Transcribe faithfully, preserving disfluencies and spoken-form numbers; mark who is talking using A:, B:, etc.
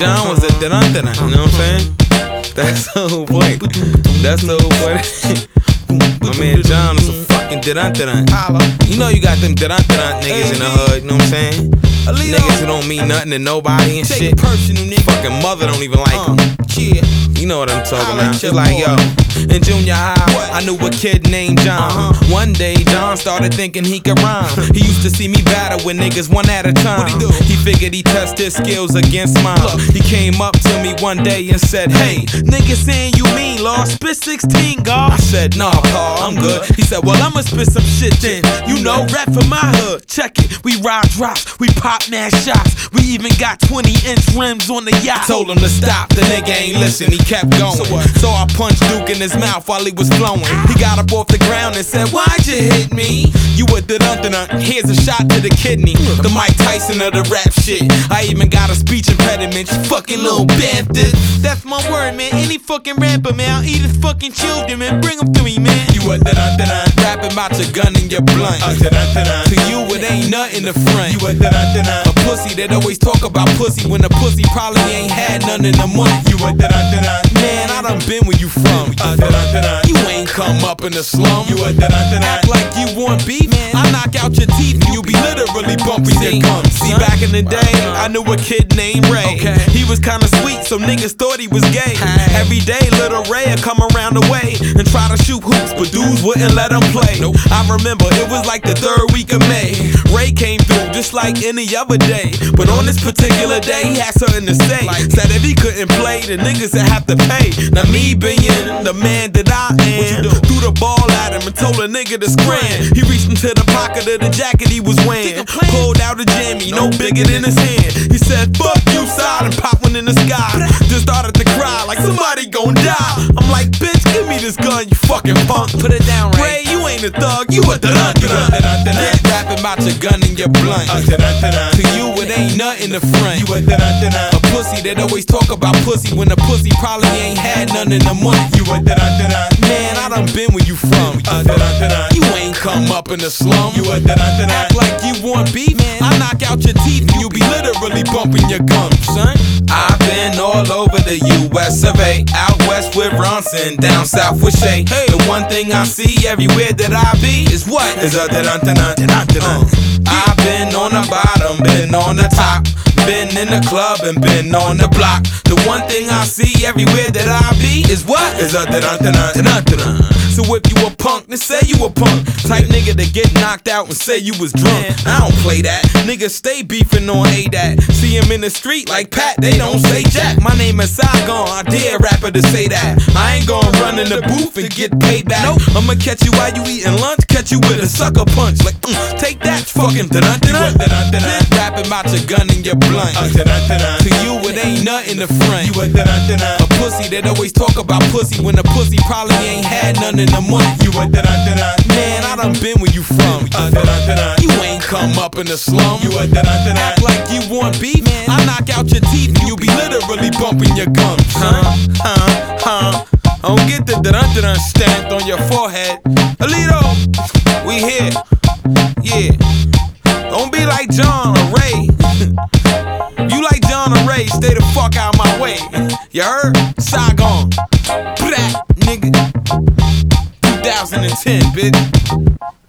A: John was a dun-dun-dun, you know what I'm saying? That's the whole point. That's the whole point. My man John is a fucking dun-dun-dun. You know you got them dun-dun-dun niggas in the hood, you know what I'm saying? Niggas who don't mean nothing to nobody and shit. Fucking mother don't even like them. You know what I'm talking about. It's like, yo, in junior high, I knew a kid named John. One day, John started thinking he could rhyme. He used to see me battle with niggas one at a time. He figured he'd test his skills against mine. He came up to me one day and said, hey, niggas saying you mean, Lord, spit sixteen, God. I said, nah, Paul, I'm good. He said, well, I'ma spit some shit then. You know, rap for my hood. Check it. We ride drops, we pop mad shots. We even got twenty inch rims on the yacht. Told him to stop, the nigga ain't listen. He kept going. So, so I punched Duke in his mouth while he was flowing. He got up off the ground and said, why'd you hit me? You a dun-dun-dun, here's a shot to the kidney. The Mike Tyson of the rap shit. I even got a speech impediment, you fucking little bastard. That's my word, man. Any fucking rapper, man, I'll eat his fucking children, man. Bring them to me, man. You a dun-dun-dun, rapping about your gun and your blunt. Uh, to you, it ain't nothing to front. You a dun-dun-dun, a pussy that always talk about pussy when the pussy probably ain't had none in the month. You a dun-dun-dun, man, I done been where you from. Uh, you ain't come up in the slum. You a dun-dun-dun, act like you want beef, man. I knock out your teeth and you be literally bumping your gums. See, back in the day, I knew a kid named Ray. Okay. He was kinda sweet, so niggas thought he was gay. Hey. Every day, little Ray would come around the way and try to shoot hoops, but dudes wouldn't let him play. Nope. I remember it was like the third week of May. Ray came through just like any other day, but on this particular day, he had something to say. Like, said if he couldn't play, the niggas would have to pay. Now me being the man that I am, threw the ball at him and told a nigga to scram. He reached into the pocket of the jacket he was wearing, pulled out a jammy, no bigger than his hand. He said, fuck you, side, and popped one in the sky. Just started to cry like somebody gon' die. I'm like, bitch, give me this gun, you fucking punk. Put it down, Ray. Ray, you ain't a thug, you a dun-dun-dun. Rapping about your gun and your blunt. To you, it ain't nothing to front. You a dun-dun-dun, a pussy that always talk about pussy when the pussy probably ain't had none in the month. You a dun-dun-dun, man, I done been where you from. You ain't come up in the slum. You a dun-dun-dun, act like you want beef, man. I knock out your teeth and you be literally bumping your gums, son. I've been all over the U S of A, out west with Ronson, down south with Shay. Hey. The one thing I see everywhere that I be is what? Is a dun-dun-dun-dun-dun-dun. I've been on the bottom, been on the top, been in the club and been on the block. The one thing I see everywhere that I be is what? Is a dun-dun-dun-dun-dun-dun. So if you a punk, then say you a punk. Type nigga to get knocked out and say you was drunk. I don't play that. Niggas stay beefing on A D A T. See him in the street like Pat, they don't say Jack. My name is Saigon, I dare rapper to say that. I ain't gon' run in the booth and get payback. Nope. I'ma catch you while you eating lunch, catch you with a sucker punch. Like, mm, take that, fucking dun-dun-dun. Rapping about your gun and your blunt. Uh, to you, it ain't nothing to front. You a dun-dun-dun, a pussy that always talk about pussy when the pussy probably ain't had none in the month. You a dun-dun-dun, man, I done been where you from. Uh, you ain't come up in the slum. You a dun-dun-dun, act like you want beef, man. I knock out your teeth and you be literally bumping your gums. Huh? Huh? Huh? Don't get the dun-dun-dun stamped on your forehead. Alito, we here. Yeah. Don't be like John or Ray. You like John or Ray, stay the fuck out my way. You heard? Saigon. Brat, nigga. two thousand ten, bitch.